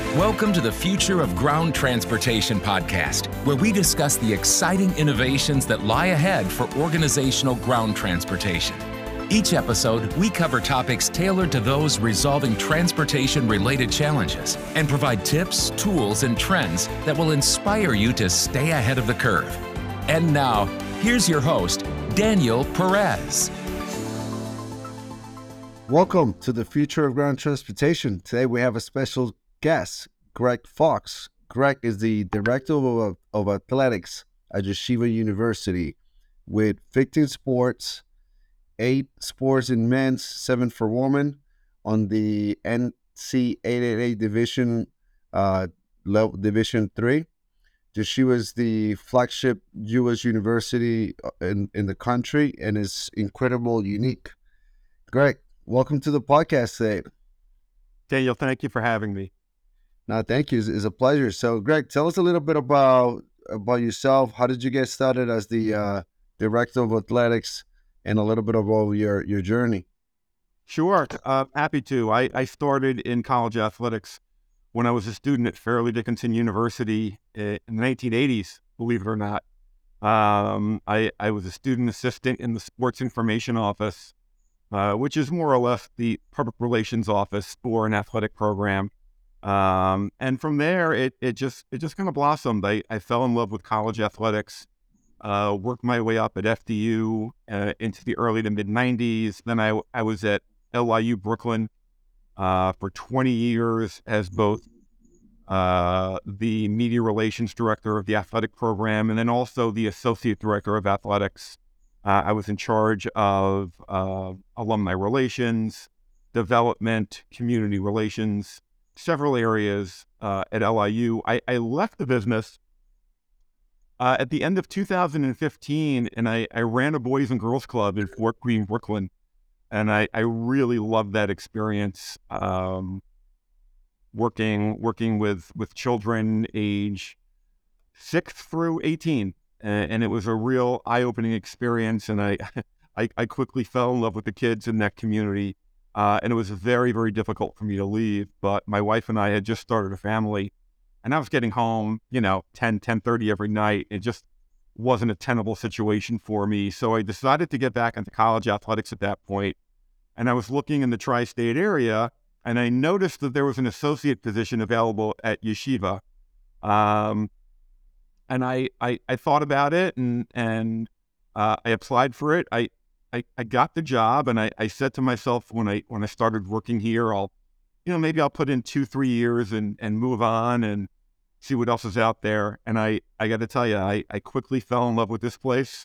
Welcome to the Future of Ground Transportation podcast, where we discuss the exciting innovations that lie ahead for organizational ground transportation. Each episode, we cover topics tailored to those resolving transportation-related challenges and provide tips, tools, and trends that will inspire you to stay ahead of the curve. And now, here's your host, Daniel Perez. Welcome to the Future of Ground Transportation. Today we have a special guest, Greg Fox. Greg is the Director of Athletics at Yeshiva University with 15 sports, 8 sports in men's, 7 for women on the NCAA Division level, Division 3. Yeshiva is the flagship Jewish university in the country and is incredible, unique. Greg, welcome to the podcast today. Daniel, thank you for having me. No, thank you. It's a pleasure. So, Greg, tell us a little bit about yourself. How did you get started as the Director of Athletics, and a little bit about your journey? Sure. Happy to. I started in college athletics when I was a student at Fairleigh Dickinson University in the 1980s, believe it or not. I was a student assistant in the sports information office, which is more or less the public relations office for an athletic program. And from there, it just kind of blossomed. I fell in love with college athletics, worked my way up at FDU into the early to mid 90s. Then I was at LIU Brooklyn for 20 years as both the media relations director of the athletic program and then also the associate director of athletics. I was in charge of alumni relations, development, community relations, several areas at LIU. I left the business at the end of 2015, and I ran a Boys and Girls Club in Fort Greene, Brooklyn, and I really loved that experience, working with children age 6 through 18, and it was a real eye-opening experience, and I quickly fell in love with the kids in that community. And it was very, very difficult for me to leave, but my wife and I had just started a family, and I was getting home, 10:30 every night. It just wasn't a tenable situation for me. So I decided to get back into college athletics at that point, and I was looking in the tri-state area, and I noticed that there was an associate position available at Yeshiva. And I thought about it, and I applied for it. I got the job, and I said to myself when I started working here, maybe I'll put in 2-3 years and move on and see what else is out there. And I got to tell you, I quickly fell in love with this place.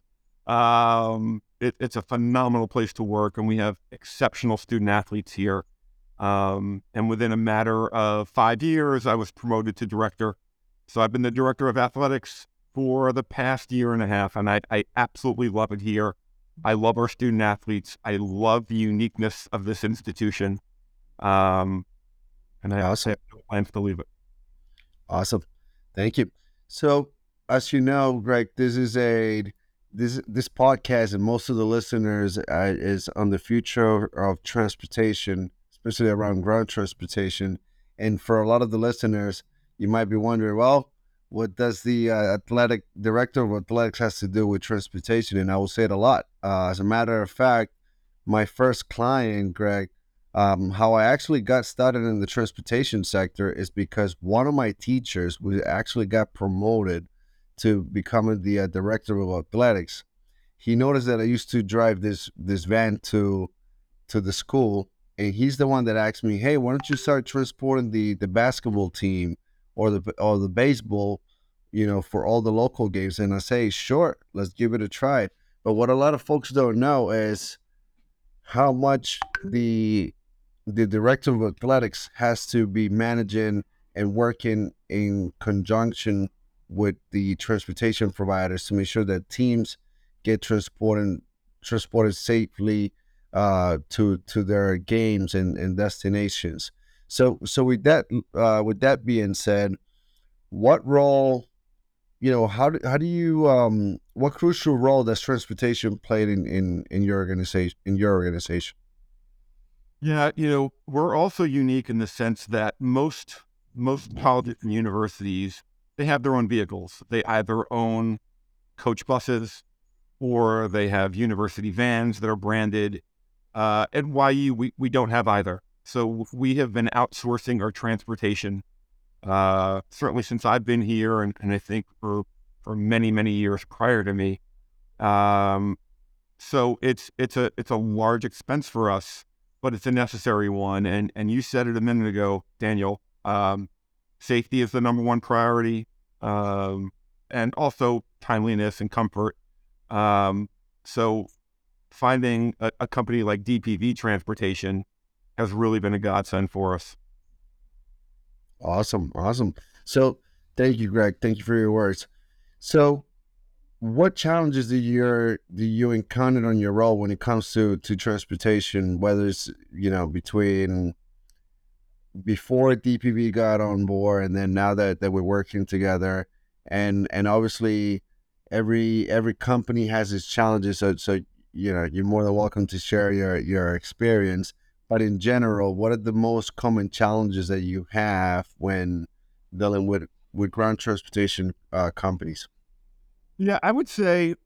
It's a phenomenal place to work, and we have exceptional student athletes here. And within a matter of 5 years, I was promoted to director. So I've been the director of athletics for the past year and a half, and I absolutely love it here. I love our student athletes. I love the uniqueness of this institution. And I also have no plans to leave it. Awesome. Thank you. So, as you know, Greg, this podcast and most of the listeners is on the future of transportation, especially around ground transportation. And for a lot of the listeners, you might be wondering, well, what does the athletic director of athletics has to do with transportation? And I will say it a lot. As a matter of fact, my first client, Greg, how I actually got started in the transportation sector is because one of my teachers actually got promoted to becoming the director of athletics. He noticed that I used to drive this van to the school, and he's the one that asked me, "Hey, why don't you start transporting the basketball team or the baseball, for all the local games?" And I say, "Sure, let's give it a try." But what a lot of folks don't know is how much the director of athletics has to be managing and working in conjunction with the transportation providers to make sure that teams get transported safely to their games and destinations. So with that being said, what role, how do you what crucial role does transportation play in your organization? Yeah, we're also unique in the sense that most most colleges and universities, they have their own vehicles. They either own coach buses or they have university vans that are branded. At YU, we don't have either. So we have been outsourcing our transportation, certainly since I've been here, and I think for many, many years prior to me. So it's a large expense for us, but it's a necessary one. And you said it a minute ago, Daniel. Safety is the number one priority, and also timeliness and comfort. So finding a company like DPV Transportation has really been a godsend for us. Awesome. So thank you, Greg. Thank you for your words. So what challenges do you encounter on your role when it comes to transportation, whether it's, between before DPV got on board and then now that we're working together, and obviously every company has its challenges, so you're more than welcome to share your experience. But in general, what are the most common challenges that you have when dealing with ground transportation companies? Yeah, I would say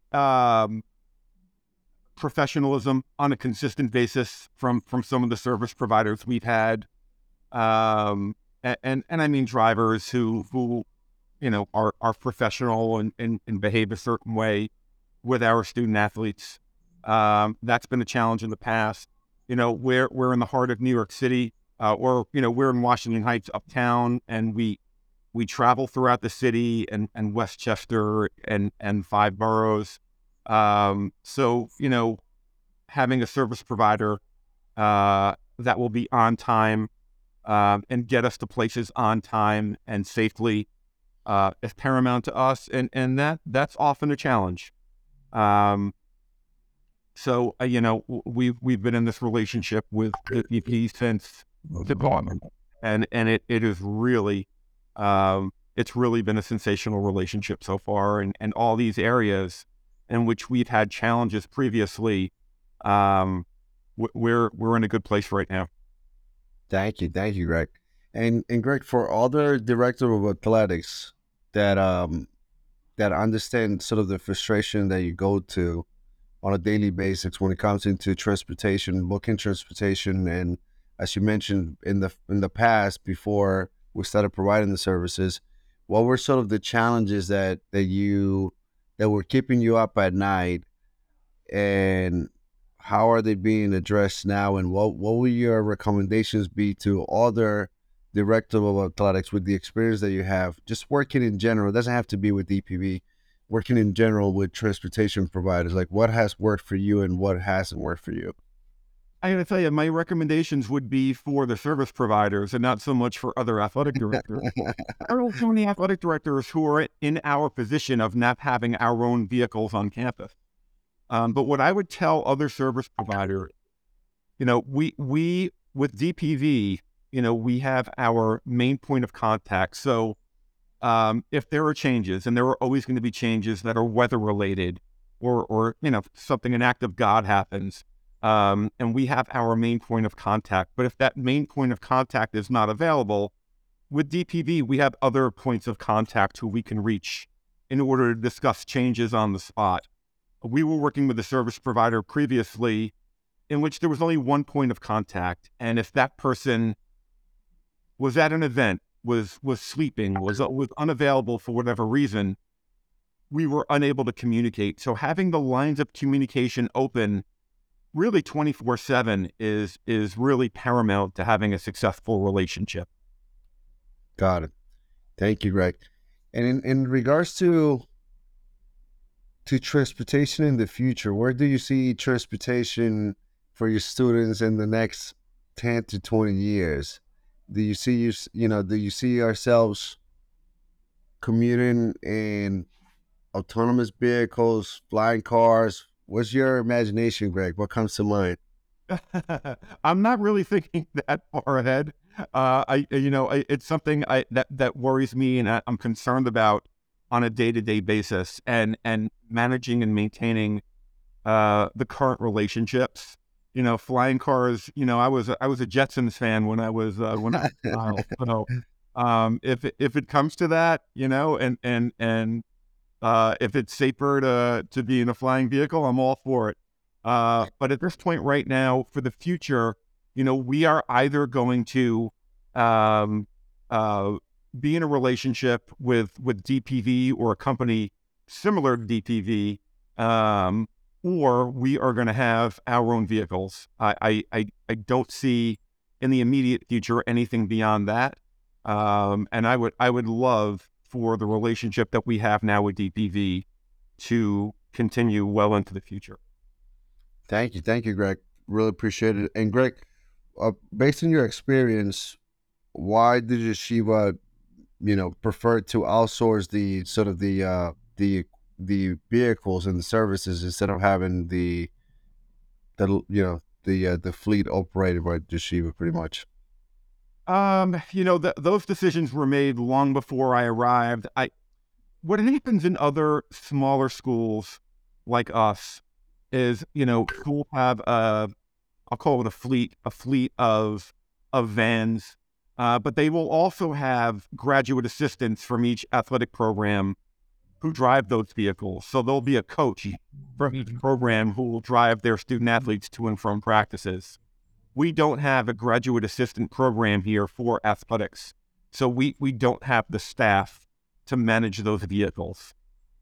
professionalism on a consistent basis from some of the service providers we've had, and I mean drivers who are professional and behave a certain way with our student athletes. That's been a challenge in the past. We're in the heart of New York City, or we're in Washington Heights uptown, and we travel throughout the city and Westchester and 5 boroughs. So having a service provider that will be on time and get us to places on time and safely is paramount to us, and that's often a challenge. So we've been in this relationship with EP since the and it is really it's really been a sensational relationship so far, and all these areas in which we've had challenges previously, we're in a good place right now. Thank you, Greg. And Greg, for other director of athletics that understand sort of the frustration that you go to on a daily basis when it comes into transportation, booking transportation, and as you mentioned in the past before we started providing the services, what were sort of the challenges that were keeping you up at night, and how are they being addressed now, and what will your recommendations be to other director of athletics with the experience that you have, just working in general? It doesn't have to be with DPV, working in general with transportation providers. Like, what has worked for you and what hasn't worked for you? I gotta tell you, my recommendations would be for the service providers and not so much for other athletic directors. There are so many athletic directors who are in our position of not having our own vehicles on campus. But what I would tell other service providers, we with DPV, we have our main point of contact. So if there are changes, and there are always going to be changes that are weather related, or something, an act of God happens, and we have our main point of contact. But if that main point of contact is not available, with DPV, we have other points of contact who we can reach in order to discuss changes on the spot. We were working with a service provider previously in which there was only one point of contact. And if that person was at an event, was sleeping, was unavailable for whatever reason, we were unable to communicate. So having the lines of communication open really 24/7 is really paramount to having a successful relationship. Got it. Thank you, Greg. And in regards to transportation in the future, where do you see transportation for your students in the next 10 to 20 years? Do you see yourselves commuting in autonomous vehicles, flying cars? What's your imagination, Greg? What comes to mind? I'm not really thinking that far ahead. It's something that worries me, and I'm concerned about on a day-to-day basis, and managing and maintaining the current relationships. Flying cars. I was a Jetsons fan when I was a child. If it comes to that, and if it's safer to be in a flying vehicle, I'm all for it. But at this point right now, for the future, we are either going to um, uh, be in a relationship with DPV or a company similar to DPV, or we are going to have our own vehicles. I don't see in the immediate future anything beyond that. And I would love for the relationship that we have now with DPV to continue well into the future. Thank you, Greg. Really appreciate it. And Greg, based on your experience, why did Yeshiva, prefer to outsource the sort of the vehicles and the services instead of having the fleet operated by Yeshiva, pretty much? Those decisions were made long before I arrived. What happens in other smaller schools like us is, schools have I'll call it a fleet of vans, but they will also have graduate assistants from each athletic program who drive those vehicles. So there'll be a coach from each program who will drive their student athletes to and from practices. We don't have a graduate assistant program here for athletics. So we don't have the staff to manage those vehicles.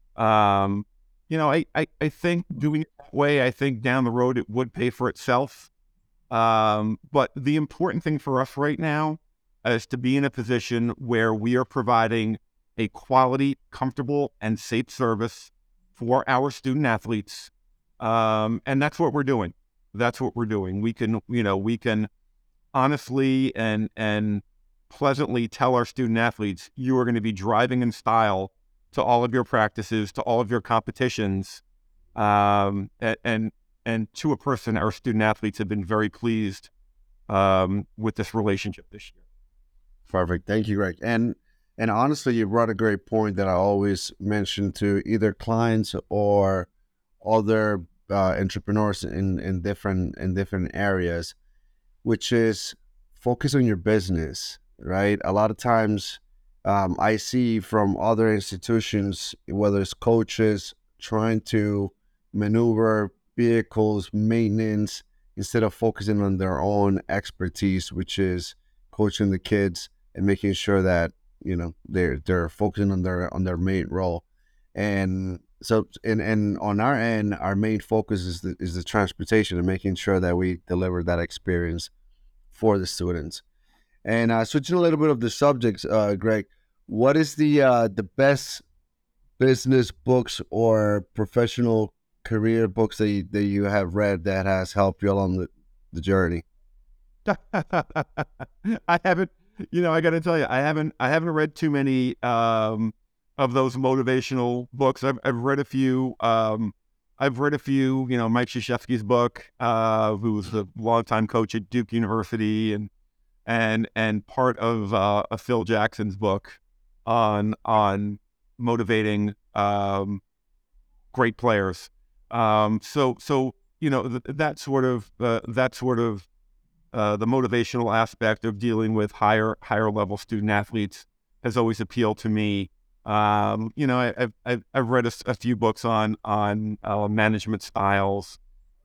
I think doing it that way, I think down the road it would pay for itself. But the important thing for us right now is to be in a position where we are providing a quality, comfortable, and safe service for our student athletes. And that's what we're doing. We can honestly and pleasantly tell our student athletes, you are going to be driving in style to all of your practices, to all of your competitions. And to a person, our student athletes have been very pleased with this relationship this year. Perfect. Thank you, Greg. And honestly, you brought a great point that I always mention to either clients or other entrepreneurs in different areas, which is focus on your business, right? A lot of times, I see from other institutions, whether it's coaches trying to maneuver vehicles, maintenance, instead of focusing on their own expertise, which is coaching the kids and making sure that they're focusing on their main role. And so and on our end, our main focus is the transportation and making sure that we deliver that experience for the students. And switching a little bit of the subjects, Greg, what is the best business books or professional career books that you have read that has helped you along the journey? I haven't, I got to tell you, I haven't read too many of those motivational books. I've read a few. Mike Krzyzewski's book, who's a longtime coach at Duke University, and part of Phil Jackson's book on motivating great players. That sort of the motivational aspect of dealing with higher level student athletes has always appealed to me. I've read a few books on management styles,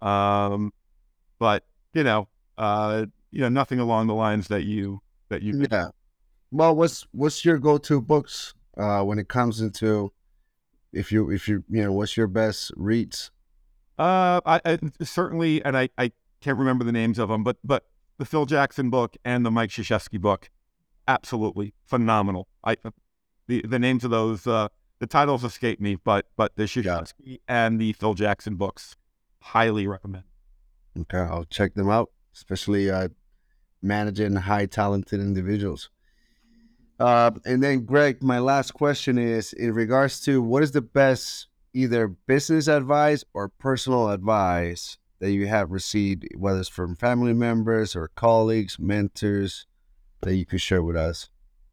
but nothing along the lines that you. Yeah. Well, what's your go-to books when it comes into if you what's your best reads? I certainly, and I can't remember the names of them, but the Phil Jackson book and the Mike Krzyzewski book, absolutely phenomenal. The names of those, the titles escape me, but the Krzyzewski and the Phil Jackson books, highly recommend. Okay, I'll check them out, especially managing high talented individuals. And then, Greg, my last question is in regards to what is the best either business advice or personal advice that you have received, whether it's from family members or colleagues, mentors, that you could share with us?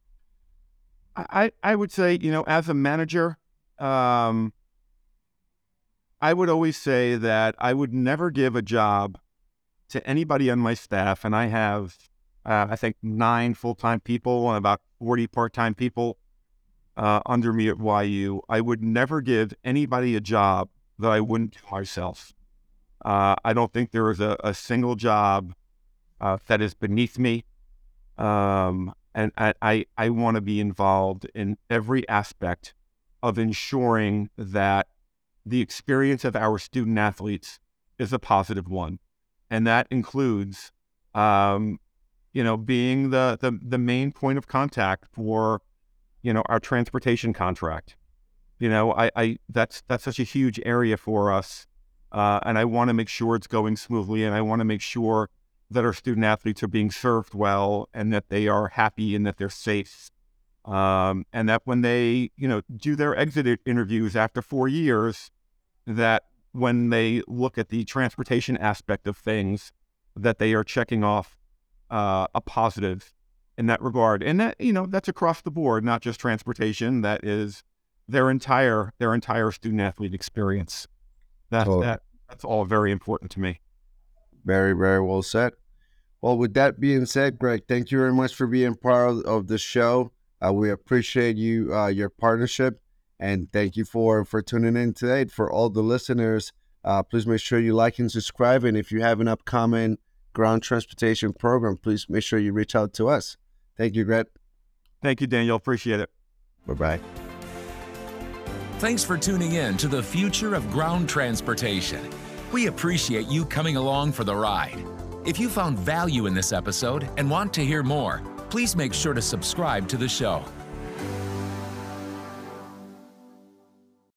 I would say, as a manager, I would always say that I would never give a job to anybody on my staff, and I have I think 9 full-time people and about 40 part-time people under me at YU. I would never give anybody a job that I wouldn't do myself. I don't think there is a single job that is beneath me. And I want to be involved in every aspect of ensuring that the experience of our student athletes is a positive one. And that includes, being the main point of contact for, our transportation contract. That's such a huge area for us. And I want to make sure it's going smoothly, and I want to make sure that our student athletes are being served well, and that they are happy, and that they're safe. And that when they, do their exit interviews after 4 years, that when they look at the transportation aspect of things, that they are checking off a positive in that regard. And that, that's across the board, not just transportation. That is their entire student athlete experience. That's all very important to me. Very, very well said. Well, with that being said, Greg, thank you very much for being part of the show. We appreciate your partnership, and thank you for tuning in today. For all the listeners, please make sure you like and subscribe. And if you have an upcoming ground transportation program, please make sure you reach out to us. Thank you, Greg. Thank you, Daniel. Appreciate it. Bye-bye. Thanks for tuning in to the Future of Ground Transportation. We appreciate you coming along for the ride. If you found value in this episode and want to hear more, please make sure to subscribe to the show.